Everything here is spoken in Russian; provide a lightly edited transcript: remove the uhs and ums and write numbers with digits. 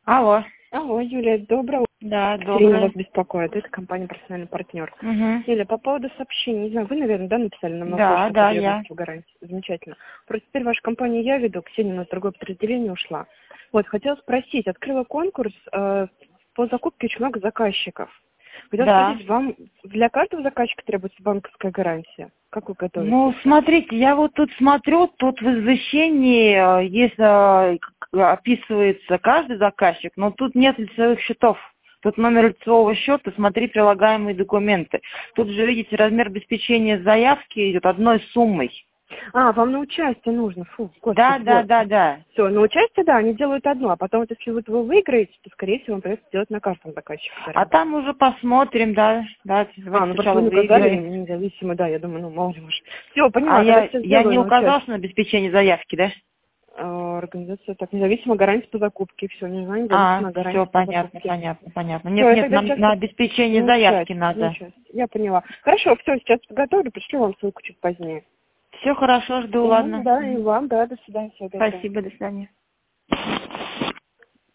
Алло. Алло, Юлия, доброе утро. Да, Ирина вас доброе. беспокоит. Это компания «Профессиональный партнер». Угу. Юлия, по поводу сообщений, не знаю, вы, наверное, да, написали нам на Да, почту да, по я. верности в гарантии. Замечательно. Просто теперь вашу компанию я веду, Ксения у нас в другое подразделение ушла. Вот, хотела спросить, открыла конкурс по закупке очень много заказчиков. Хотела Да. спросить, вам для каждого заказчика требуется банковская гарантия? Как вы Ну, готовитесь? смотрите, я вот тут смотрю, тут в извещении описывается каждый заказчик, но тут нет лицевых счетов. Тут номер лицевого счета, смотри прилагаемые документы. Тут же, видите, размер обеспечения заявки идет одной суммой. А, вам на участие нужно. Фу, Да, господи, да, вот. да, да. Все, на участие, да, они делают одно, а потом, вот, если вы его выиграете, то, скорее всего, вам придется делать на каждом заказчике. А там уже посмотрим, да. Да, Ну просто сначала вы не указали выиграем. независимо, да, я думаю, ну, мало ли уж. Все, А поняла, тогда я все не сделаю на указала, участие. что на обеспечение заявки, да? Организация, так, независимая гарантия по закупке, все, не знаю, независимая Все гарантия по понятно, закупке. понятно, понятно. Все, Нет, я нет, тогда нам сейчас на обеспечение на заявки участие, надо. я поняла. Хорошо, все, сейчас подготовлю, пришлю вам ссылку чуть позднее. Все хорошо, жду, ладно. Да, и вам, да, до свидания, всего доброго. Спасибо, до свидания.